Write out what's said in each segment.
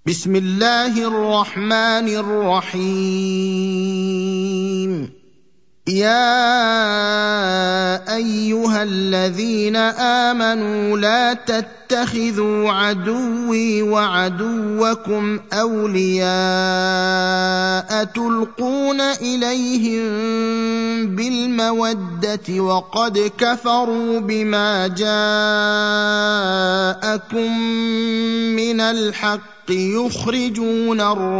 بسم الله الرحمن الرحيم. يا ايها الذين امنوا لا تتخذوا عدوي وعدوكم اولياء تلقون اليهم بالموده وقد كفروا بما جاءكم من الحق يخرجون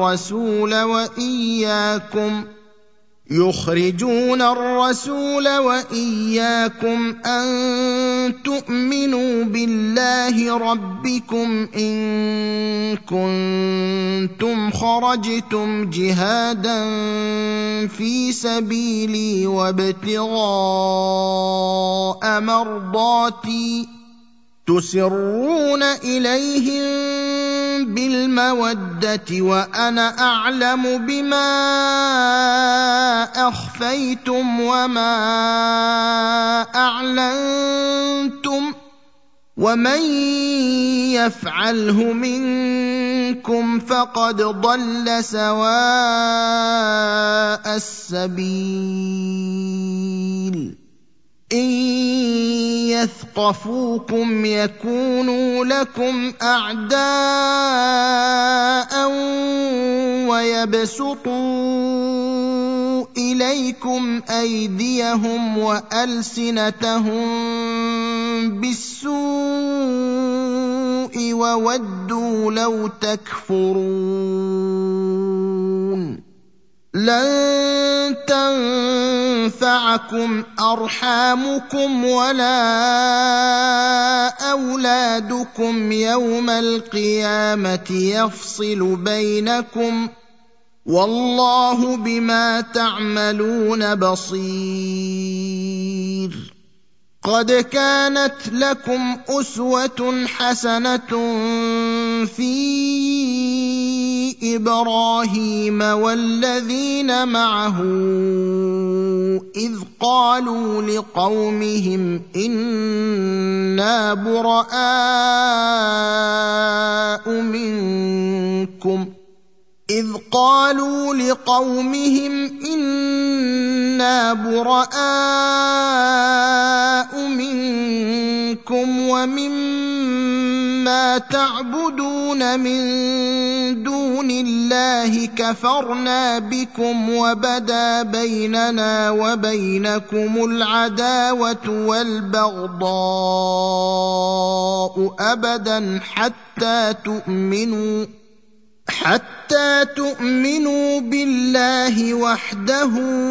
الرسول وإياكم أن تؤمنوا بالله ربكم إن كنتم خرجتم جهادا في سبيلي وابتغاء مرضاتي تسرون إليهم بالمودة وأنا أعلم بما أخفيتم وما أعلنتم ومن يفعله منكم فقد ضل سواء السبيل. إن يثقفوكم يكونوا لكم أعداء ويبسطوا إليكم أيديهم وألسنتهم بالسوء وودوا لو تكفرون. لن تنفعكم أرحامكم ولا أولادكم يوم القيامة يفصل بينكم والله بما تعملون بصير. قد كانت لكم أسوة حسنة في إبراهيم والذين معه إذ قالوا لقومهم إنا براء منكم ومما تعبدون من دون الله كفرنا بكم وبدا بيننا وبينكم العداوة والبغضاء أبدا حتى تؤمنوا بالله وحده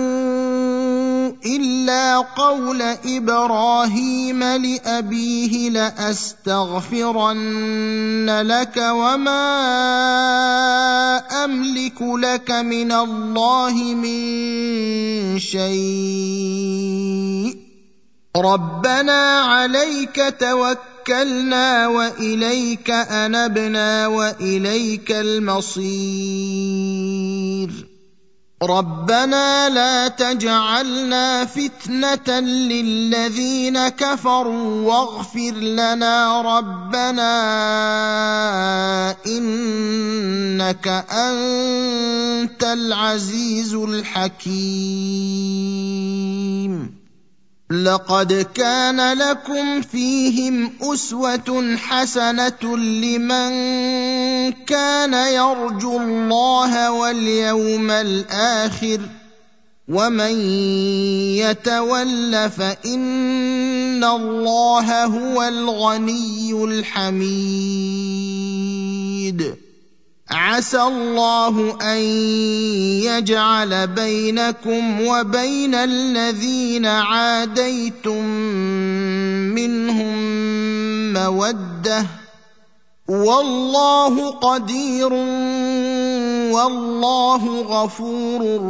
إلا قول إبراهيم لأبيه لأستغفرن لك وما أملك لك من الله من شيء ربنا عليك توكلنا وإليك أنبنا وإليك المصير. ربنا لا تجعلنا فتنة للذين كفروا واغفر لنا ربنا إنك أنت العزيز الحكيم. لقد كان لكم فيهم أسوة حسنة لمن كان يرجو الله واليوم الآخر ومن يتول فإن الله هو الغني الحميد. عسى الله أن يجعل بينكم وبين الذين عاديتم منهم مودة والله قدير والله غفور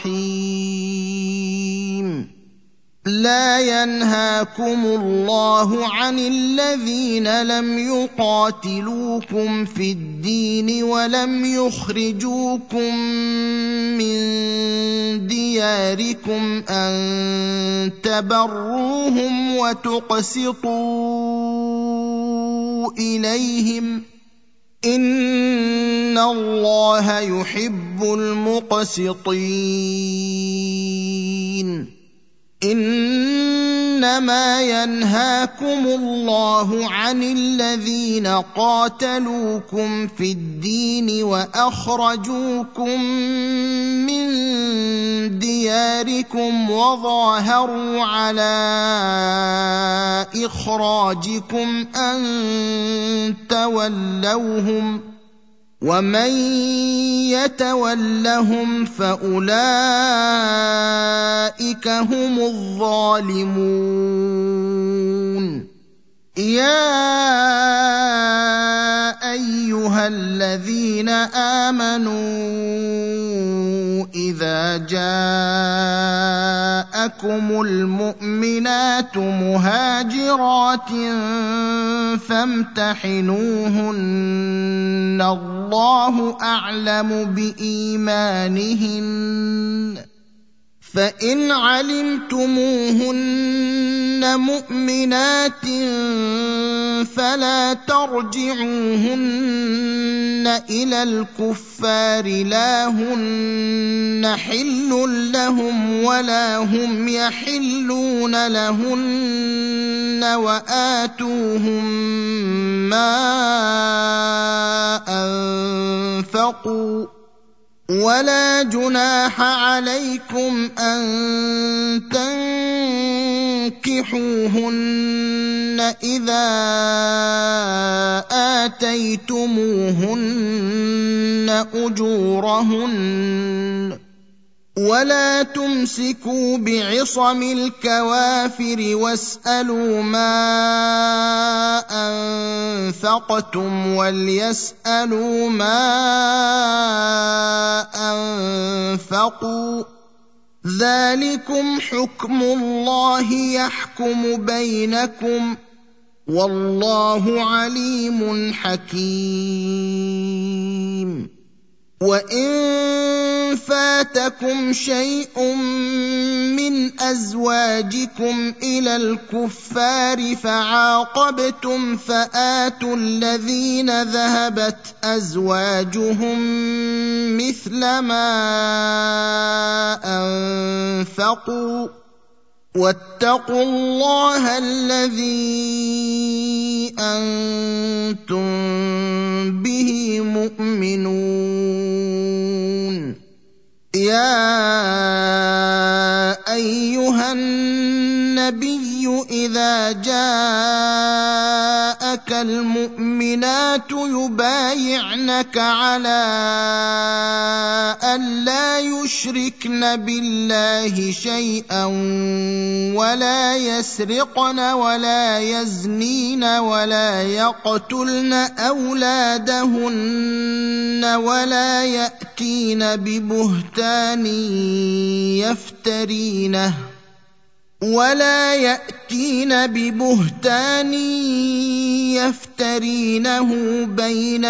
رحيم. لا ينهاكم الله عن الذين لم يقاتلوكم في الدين ولم يخرجوكم من دياركم أن تبروهم وتقسطوا إليهم إن الله يحب المقسطين. إنما ينهاكم الله عن الذين قاتلوكم في الدين وأخرجوكم من دياركم وظاهروا على إخراجكم أن تولوهم، ومن يتولهم فأولئك هم الظالمون. يا أيها الذين آمنوا إذا جاءكم المؤمنات مهاجرات فامتحنوهن الله أعلم بإيمانهن، فإن علمتموهن مؤمنات فلا ترجعوهن إلى الكفار لا هن حل لهم ولا هم يحلون لهن، وآتوهم ما أنفقوا، ولا جناح عليكم أن تنكحوهن إذا آتيتموهن أجورهن، ولا تمسكوا بعصم الكوافر واسألوا ما أنفقتم وليسألوا ما أنفقوا، ذلكم حكم الله يحكم بينكم، والله عليم حكيم. وإن فاتكم شيء من أزواجكم إلى الكفار فعاقبتم فآتوا الذين ذهبت أزواجهم مثل ما أنفقوا، واتقوا الله الذي أنتم به مؤمنون. يا أيها النبي إذا جاءك المؤمنات يبايعنك على أن لا يشركن بالله شيئا ولا يسرقن ولا يزنين ولا يقتلن أولادهن ولا يأتين ببهتان يفترينه بين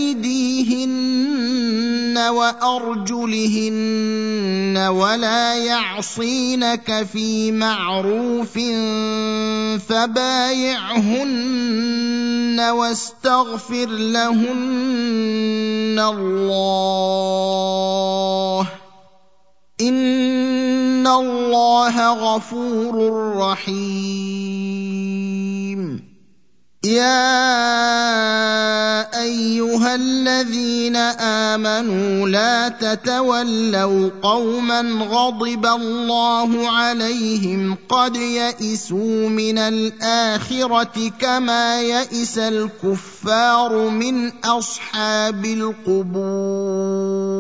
أيديهن وأرجلهن ولا يعصينك في معروف فبايعهن واستغفر لهن الله، إن الله غفور رحيم. يا أيها الذين آمنوا لا تتولوا قوما غضب الله عليهم قد يئسوا من الآخرة كما يئس الكفار من أصحاب القبور.